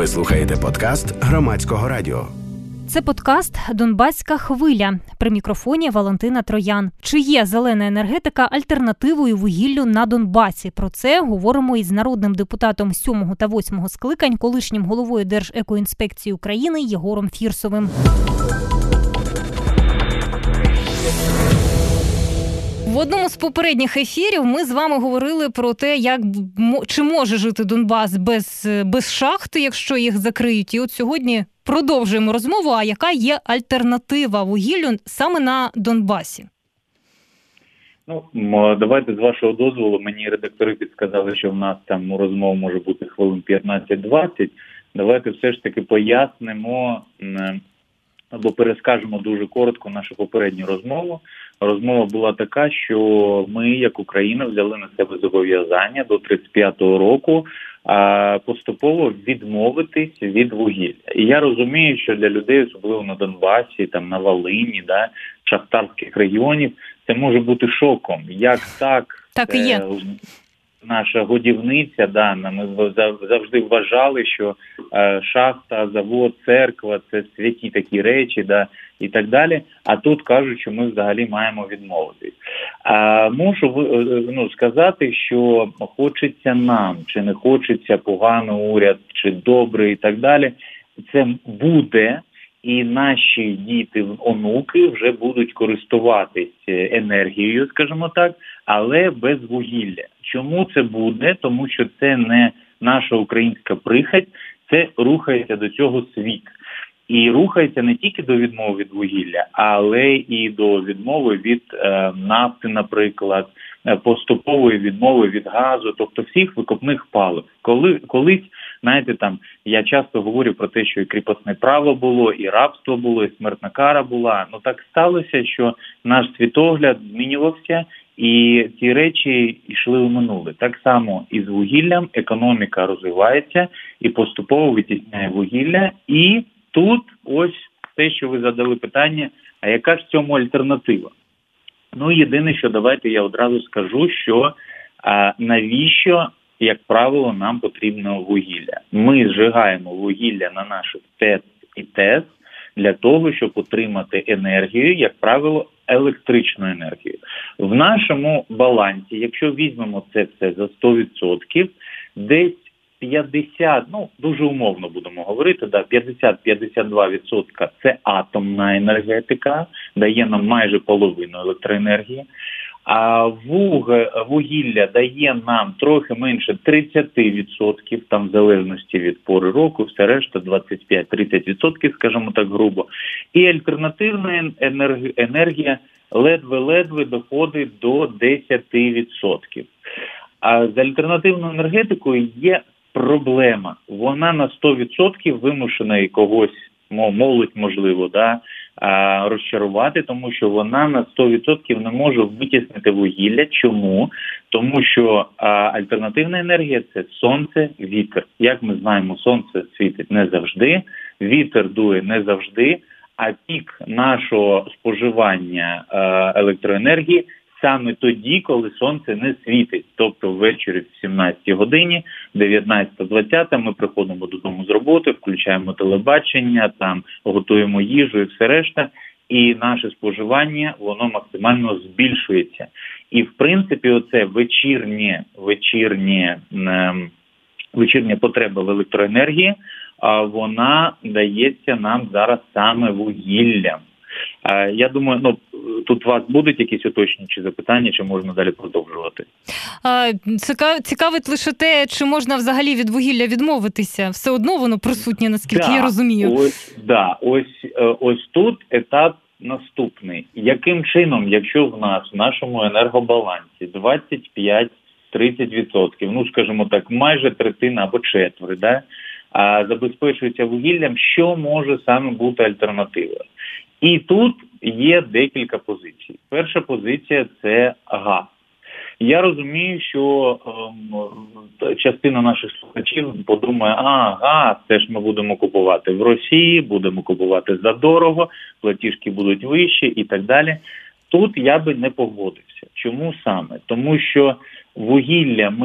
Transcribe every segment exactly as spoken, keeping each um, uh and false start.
Ви слухаєте подкаст Громадського радіо. Це подкаст «Донбаська хвиля». При мікрофоні Валентина Троян. Чи є зелена енергетика альтернативою вугіллю на Донбасі? Про це говоримо із народним депутатом сьомого та восьмого скликань, колишнім головою Держекоінспекції України Єгором Фірсовим. В одному з попередніх ефірів ми з вами говорили про те, як чи може жити Донбас без, без шахти, якщо їх закриють. І от сьогодні продовжуємо розмову, а яка є альтернатива вугіллю саме на Донбасі? Ну, давайте з вашого дозволу, мені редактори підсказали, що в нас там розмова може бути хвилин п'ятнадцять-двадцять. Давайте все ж таки пояснимо або перескажемо дуже коротко нашу попередню розмову. Розмова була така, що ми, як Україна, взяли на себе зобов'язання до тридцять п'ятого року а, поступово відмовитись від вугілля. І я розумію, що для людей, особливо на Донбасі, там на Волині, да, шахтарських регіонів, це може бути шоком. Як так? Так і є. Наша годівниця, да, ми завжди вважали, що е, шахта, завод, церква – це святі такі речі, да, і так далі. А тут кажуть, що ми взагалі маємо відмовитись. А можу ну, сказати, що хочеться нам, чи не хочеться поганий уряд, чи добрий і так далі, це буде. І наші діти, онуки вже будуть користуватись енергією, скажімо так, але без вугілля. Чому це буде? Тому що це не наша українська прихоть, це рухається до цього світ. І рухається не тільки до відмови від вугілля, але і до відмови від е, нафти, наприклад, поступової відмови від газу, тобто всіх викопних палив. Коли, колись, знаєте, там, я часто говорю про те, що і кріпосне право було, і рабство було, і смертна кара була. Ну так сталося, що наш світогляд змінювався, і ці речі йшли у минуле. Так само і з вугіллям економіка розвивається і поступово витісняє вугілля. І тут ось те, що ви задали питання, а яка ж в цьому альтернатива? Ну, єдине, що давайте я одразу скажу, що а, навіщо, як правило, нам потрібно вугілля. Ми зжигаємо вугілля на наших ТЕЦ і ТЕС для того, щоб отримати енергію, як правило, електричну енергію. В нашому балансі, якщо візьмемо це все за сто відсотків, десь п'ятдесят, ну, дуже умовно будемо говорити, да, п'ятдесят-п'ятдесят два відсотки це атомна енергетика, дає нам майже половину електроенергії, а вуг, вугілля дає нам трохи менше тридцять відсотків, там в залежності від пори року, все решта двадцять п'ять-тридцять відсотків, скажімо так грубо. І альтернативна енергія ледве-ледве доходить до десять відсотків. А з альтернативною енергетикою є проблема. Вона на сто відсотків вимушена і когось, молодь, можливо, да, розчарувати, тому що вона на сто відсотків не може витіснити вугілля. Чому? Тому що а, альтернативна енергія – це сонце, вітер. Як ми знаємо, сонце світить не завжди, вітер дує не завжди, а пік нашого споживання а, електроенергії саме тоді, коли сонце не світить. Тобто ввечері в сімнадцятій годині, дев'ятнадцята-двадцята ми приходимо додому з роботи, включаємо телебачення, там готуємо їжу і все решта. І наше споживання, воно максимально збільшується. І, в принципі, оце вечірнє, вечірнє, е, вечірня потреба в електроенергії, а вона дається нам зараз саме вугіллям. Я думаю, ну, тут у вас будуть якісь уточнюючі запитання, чи можна далі продовжувати? Цікавить лише те, чи можна взагалі від вугілля відмовитися. Все одно воно присутнє, наскільки да, я розумію. Ось, да, ось, ось тут етап наступний. Яким чином, якщо в нас, в нашому енергобалансі двадцять п'ять-тридцять відсотків, ну, скажімо так, майже третина або четверть, да, а забезпечується вугіллям, що може саме бути альтернативою? І тут є декілька позицій. Перша позиція – це газ. Я розумію, що ем, частина наших слухачів подумає, а, газ, це ж ми будемо купувати в Росії, будемо купувати задорого, платіжки будуть вищі і так далі. Тут я би не погодився. Чому саме? Тому що вугілля ми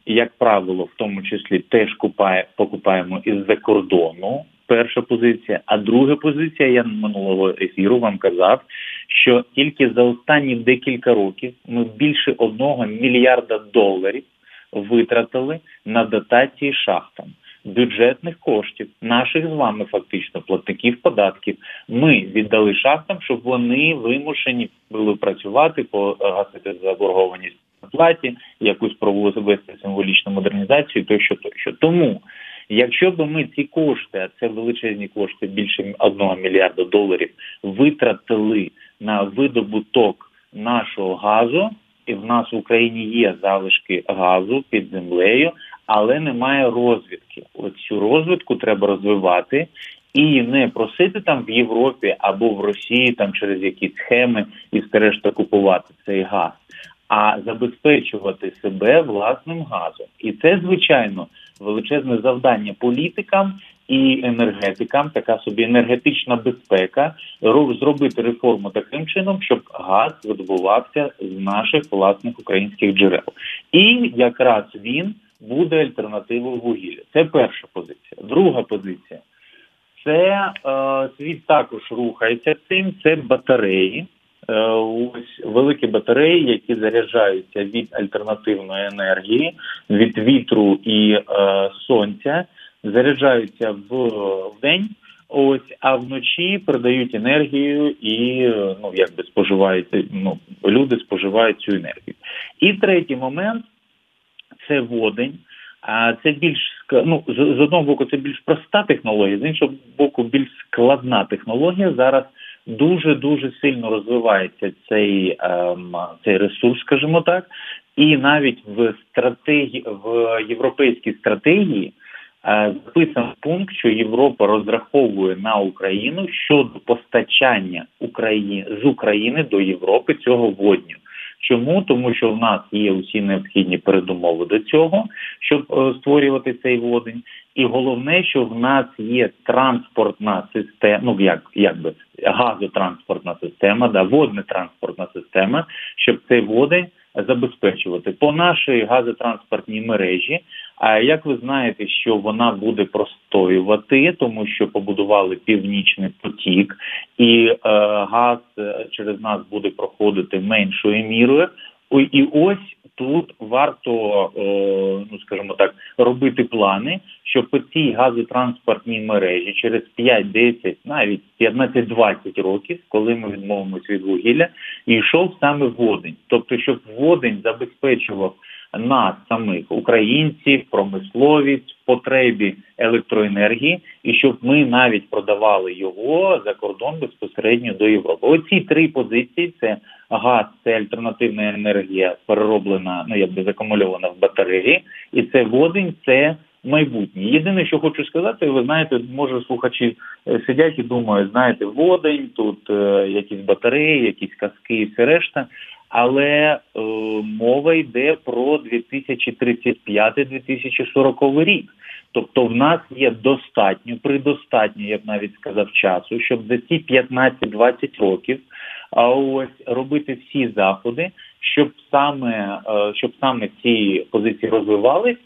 як правило, в тому числі теж купає, покупаємо із-за кордону. Перша позиція. А друга позиція, я минулого ефіру вам казав, що тільки за останні декілька років ми більше одного мільярда доларів витратили на дотації шахтам. Бюджетних коштів, наших з вами фактично платників податків, ми віддали шахтам, щоб вони вимушені були працювати, погасити заборгованість на платі, якусь провести символічну модернізацію, тощо, тощо. Тому, якщо б ми ці кошти, а це величезні кошти, більше одного мільярда доларів, витратили на видобуток нашого газу, і в нас в Україні є залишки газу під землею, але немає розвідки. Оцю розвідку треба розвивати і не просити там в Європі або в Росії там через якісь схеми і все решта купувати цей газ, а забезпечувати себе власним газом. І це, звичайно, величезне завдання політикам і енергетикам, така собі енергетична безпека, зробити реформу таким чином, щоб газ видобувався з наших власних українських джерел. І якраз він буде альтернативою вугілля. Це перша позиція. Друга позиція. Це е, світ також рухається цим, це батареї. Е, ось великі батареї, які заряджаються від альтернативної енергії, від вітру і е, сонця, заряджаються в, в день, ось, а вночі передають енергію і ну, якби споживають, ну, люди споживають цю енергію. І третій момент – це водень. А це більш, ну, з, з одного боку, це більш проста технологія, з іншого боку, більш складна технологія. Зараз дуже-дуже сильно розвивається цей, ем, цей ресурс, скажімо так, і навіть в стратегії, в європейській стратегії е, записаний пункт, що Європа розраховує на Україну щодо постачання Україні, з України до Європи цього водню. Чому? Тому що в нас є усі необхідні передумови до цього, щоб е, створювати цей водень. І головне, що в нас є транспортна система, ну як, як би, газотранспортна система, да, воднетранспортна система, щоб цей водень забезпечувати. По нашій газотранспортній мережі, а як ви знаєте, що вона буде простоювати, тому що побудували Північний потік, і е, газ через нас буде проходити меншою мірою. І ось тут варто, е, ну скажімо так, робити плани, щоб по цій газотранспортній мережі через п'ять, десять, навіть п'ятнадцять, двадцять років, коли ми відмовимося від вугілля, йшов саме водень. Тобто, щоб водень забезпечував нас самих, українців, промисловість, в потребі електроенергії, і щоб ми навіть продавали його за кордон безпосередньо до Європи. Оці три позиції – це газ, це альтернативна енергія, перероблена, ну якби закумульована в батареї, і це водень, це майбутнє. Єдине, що хочу сказати, ви знаєте, може слухачі сидять і думають, знаєте, водень, тут е, якісь батареї, якісь казки і все решта, але е, мова йде про дві тисячі тридцять п'ятий - дві тисячі сороковий рік. Тобто в нас є достатньо, предостатньо, я б навіть сказав, часу, щоб за ці п'ятнадцять - двадцять років а ось робити всі заходи, щоб саме, е, щоб саме ці позиції розвивались,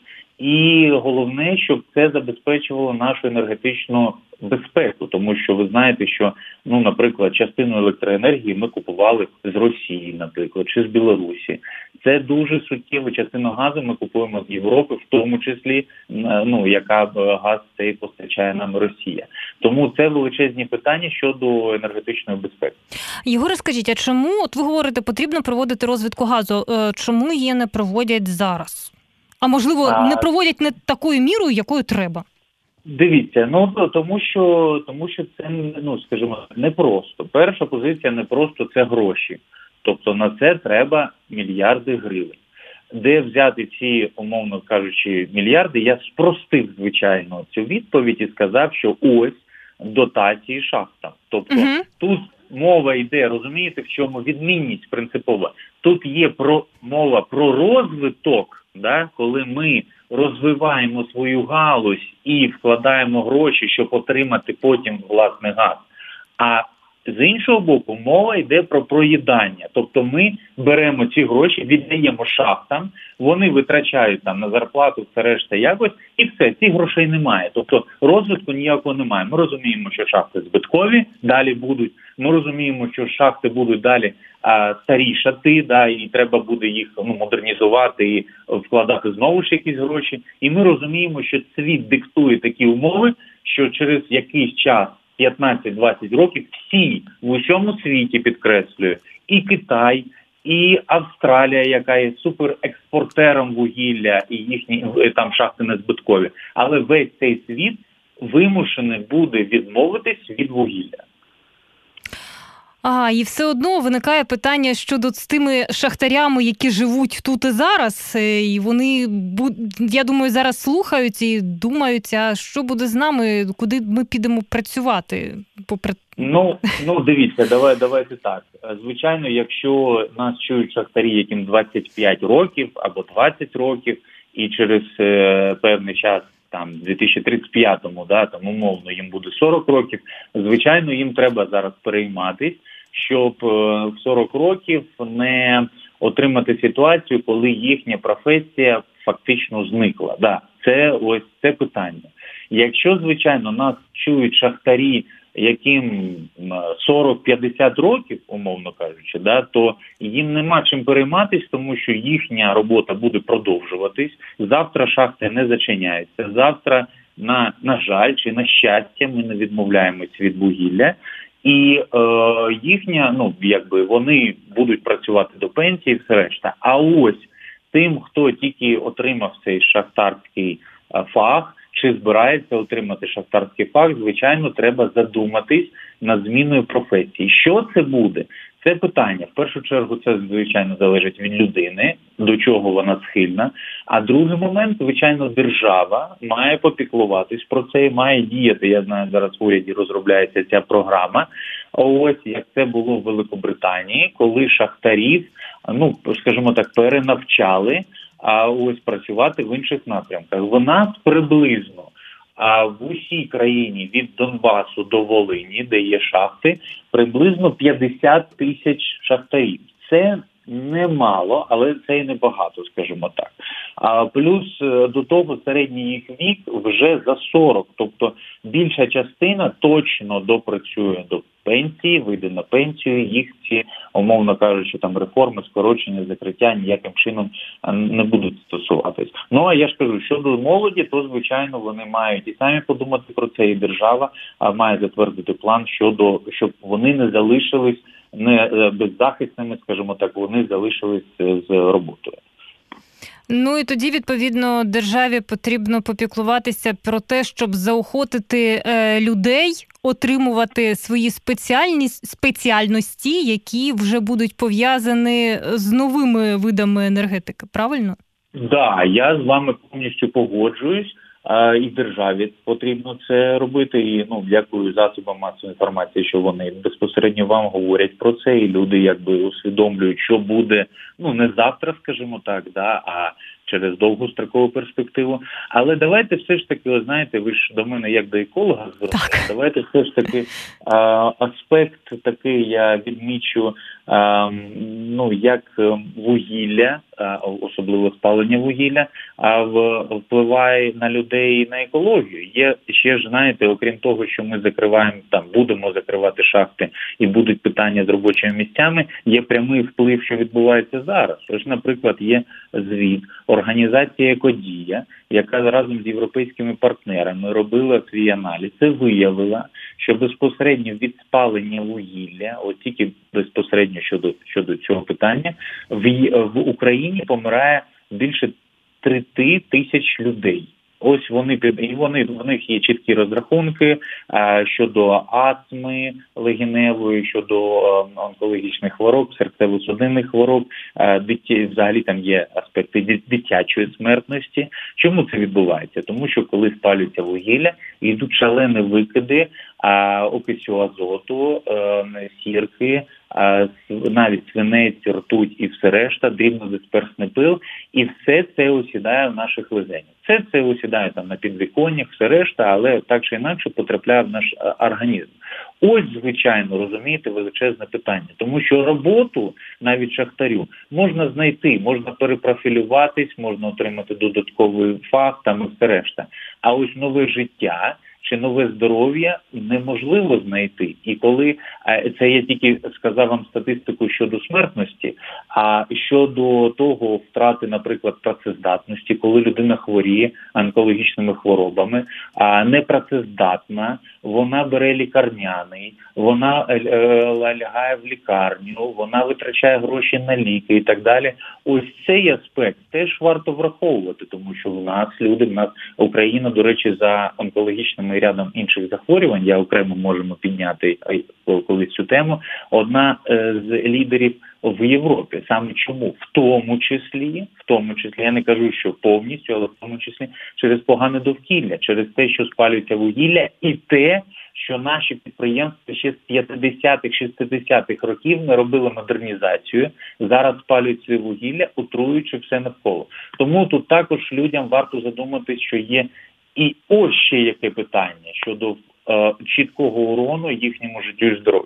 і головне, щоб це забезпечувало нашу енергетичну безпеку, тому що ви знаєте, що, ну, наприклад, частину електроенергії ми купували з Росії, наприклад, чи з Білорусі. Це дуже суттєво. Частину газу ми купуємо з Європи, в тому числі, ну, яка газ цей постачає нам Росія. Тому це величезні питання щодо енергетичної безпеки. Єгоре, скажіть, а чому, от ви говорите, потрібно проводити розвідку газу, чому її не проводять зараз? А можливо, а... не проводять не такою мірою, якою треба? Дивіться, ну тому що тому що це, ну скажімо, непросто. Перша позиція непросто – це гроші. Тобто на це треба мільярди гривень. Де взяти ці, умовно кажучи, мільярди? Я спростив, звичайно, цю відповідь і сказав, що ось дотації шахтам. Тобто угу. Тут мова йде, розумієте, в чому відмінність принципова? Тут є про мова про розвиток, да, коли ми розвиваємо свою галузь і вкладаємо гроші, щоб отримати потім власний газ. А З іншого боку, мова йде про проїдання. Тобто ми беремо ці гроші, віддаємо шахтам, вони витрачають там на зарплату, все решта якось, і все, цих грошей немає. Тобто розвитку ніякого немає. Ми розуміємо, що шахти збиткові, далі будуть. Ми розуміємо, що шахти будуть далі а, старішати, да, і треба буде їх ну, модернізувати і вкладати знову ж якісь гроші. І ми розуміємо, що світ диктує такі умови, що через якийсь час, п'ятнадцять-двадцять років, всі в усьому світі, підкреслюю, і Китай, і Австралія, яка є суперекспортером вугілля, і їхні там шахти незбиткові, але весь цей світ вимушений буде відмовитись від вугілля. А, і все одно виникає питання щодо з тими шахтарями, які живуть тут і зараз, і вони, я думаю, зараз слухають і думають, а що буде з нами, куди ми підемо працювати? Попри... Ну, ну дивіться, давай, давайте так. Звичайно, якщо нас чують шахтарі, яким двадцять п'ять років або двадцять років, і через е, певний час, там, в дві тисячі тридцять п'ятому, да, там, умовно, їм буде сорок років, звичайно, їм треба зараз перейматись, щоб е, в сорок років не отримати ситуацію, коли їхня професія фактично зникла. Да, це ось це питання. Якщо, звичайно, нас чують шахтарі, яким сорок-п'ятдесят років, умовно кажучи, да, то їм нема чим перейматись, тому що їхня робота буде продовжуватись. Завтра шахти не зачиняються. Завтра, на, на жаль, чи на щастя, ми не відмовляємось від вугілля. І е, їхня, ну, якби вони будуть працювати до пенсії і все решта. А ось тим, хто тільки отримав цей шахтарський е, фах, чи збирається отримати шахтарський фах, звичайно, треба задуматись над зміною професії. Що це буде? Це питання. В першу чергу це, звичайно, залежить від людини, до чого вона схильна. А другий момент, звичайно, держава має попіклуватись про це і має діяти. Я знаю, зараз в уряді розробляється ця програма. Ось, як це було в Великобританії, коли шахтарів, ну, скажімо так, перенавчали, а ось працювати в інших напрямках. В нас приблизно а в усій країні від Донбасу до Волині, де є шахти, приблизно п'ятдесят тисяч шахтарів. Це немало, але це і небагато, скажімо так. А плюс до того середній їх вік вже за сорок, тобто більша частина точно допрацює до пенсії, вийде на пенсію, їх ці, умовно кажучи, там реформи, скорочення, закриття ніяким чином не будуть стосуватись. Ну, а я ж кажу, щодо молоді, то, звичайно, вони мають і самі подумати про це, і держава має затвердити план щодо, щоб вони не залишились не беззахисними, скажімо так, вони залишились з роботою. Ну і тоді, відповідно, державі потрібно попіклуватися про те, щоб заохотити е, людей отримувати свої спеціальні, спеціальності, які вже будуть пов'язані з новими видами енергетики, правильно? Так, да, я з вами повністю погоджуюсь. А, і державі потрібно це робити. І, ну, дякую засобам масової інформації, що вони безпосередньо вам говорять про це, і люди якби усвідомлюють, що буде, ну, не завтра, скажімо так, да, а через довгострокову перспективу. Але давайте все ж таки, ви знаєте, ви ж до мене як до еколога звернулися, давайте все ж таки а, аспект такий я відмічу, а, ну, як вугілля, а, особливо спалення вугілля, а в, впливає на людей і на екологію. Є ще ж, знаєте, окрім того, що ми закриваємо, там, будемо закривати шахти і будуть питання з робочими місцями, є прямий вплив, що відбувається зараз. Ось, наприклад, є звіт організації «Екодія», яка разом з європейськими партнерами робила свій аналіз, це виявила, що безпосередньо від спалення вугілля, от тільки безпосередньо щодо, щодо цього питання, в, в Україні помирає більше тридцять тисяч людей. Ось вони, і вони, в них є чіткі розрахунки а, щодо астми легеневої, щодо а, онкологічних хвороб, серцево-судинних хвороб, а, дитя, взагалі там є аспекти дитячої смертності. Чому це відбувається? Тому що коли спалюється вугілля, йдуть шалені викиди а, окису азоту, а, сірки, а, навіть свинець, ртуть і все решта, дрібнодисперсний пил, і все це осідає в наших легенях. Це це осідає там на підвіконнях, все решта, але так чи інакше потрапляє в наш організм. Ось, звичайно, розумієте, величезне питання. Тому що роботу, навіть шахтарю, можна знайти, можна перепрофілюватись, можна отримати додатковий фах там і все решта. А ось нове життя чи нове здоров'я неможливо знайти. І коли, це я тільки сказав вам статистику щодо смертності, а щодо того втрати, наприклад, працездатності, коли людина хворіє онкологічними хворобами, а не працездатна, вона бере лікарняний, вона лягає в лікарню, вона витрачає гроші на ліки і так далі. Ось цей аспект теж варто враховувати, тому що в нас люди, в нас Україна, до речі, за онкологічними і рядом інших захворювань, я окремо можемо підняти колись цю тему, одна з лідерів в Європі. Саме чому? В тому числі, в тому числі, я не кажу, що повністю, але в тому числі через погане довкілля, через те, що спалюється вугілля, і те, що наші підприємства ще з п'ятдесятих, шістдесятих років не робили модернізацію, зараз спалюють це вугілля, отруюючи все навколо. Тому тут також людям варто задуматись, що є і ось ще яке питання щодо е, чіткого урону їхньому життю і здоров'ю.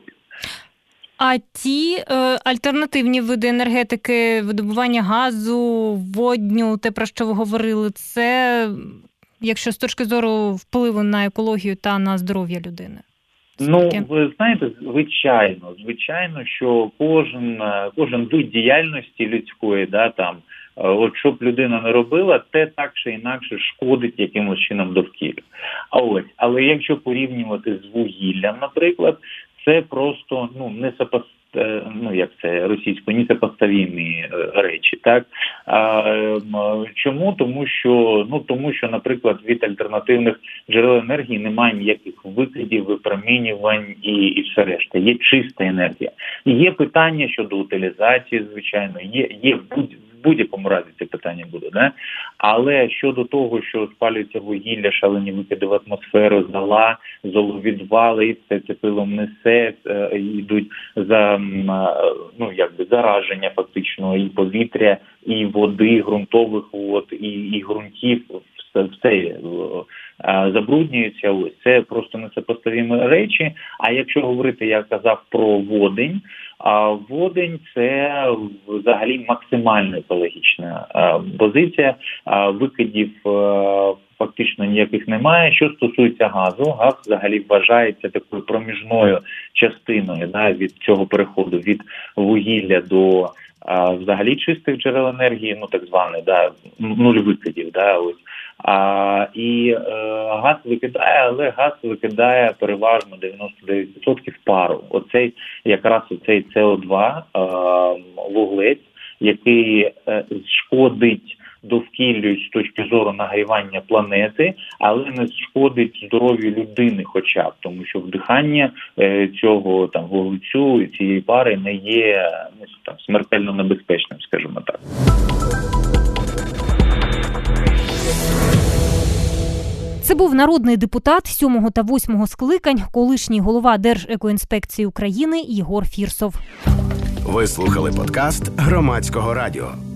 А ті е, альтернативні види енергетики, видобування газу, водню, те, про що ви говорили, це, якщо з точки зору впливу на екологію та на здоров'я людини? Ну, ви знаєте, звичайно, звичайно, що кожен, кожен вид діяльності людської, да, там, от що б людина не робила, те так чи інакше шкодить якимось чином довкіллю. А ось, але якщо порівнювати з вугіллям, наприклад, це просто, ну, не сопос... ну, як це російською, несопоставимі речі, так? А, чому? Тому що, ну, тому що, наприклад, від альтернативних джерел енергії немає ніяких викидів, випромінювань і, і все решта. Є чиста енергія. Є питання щодо утилізації, звичайно, є, є в будь В будь-якому разі це питання буде, да? Але щодо того, що спалюється вугілля, шалені викиди в атмосферу, зола, золовідвали, і все це пилом несе, е, йдуть за, ну, якби зараження фактично і повітря, і води, ґрунтових вод, і, і ґрунтів, все, все е, забруднюється. Ось це просто несопоставимі речі. А якщо говорити, я казав про водень, а водень – це взагалі максимально екологічна позиція, викидів фактично ніяких немає. Що стосується газу, газ взагалі вважається такою проміжною частиною, да, від цього переходу від вугілля до а, взагалі чистих джерел енергії, ну так званий, да, нуль викидів, да, ось. А, і е, газ викидає, але газ викидає переважно дев'яносто дев'ять відсотків пару. Оцей якраз оцей С О два е, вуглець, який е, шкодить довкіллю з точки зору нагрівання планети, але не шкодить здоров'ю людини хоча б, тому що вдихання е, цього там вуглецю і цієї пари не є, ну, там, смертельно небезпечним, скажімо так. Це був народний депутат сьомого та восьмого скликань, колишній голова Держекоінспекції України Єгор Фірсов. Ви слухали подкаст Громадського радіо.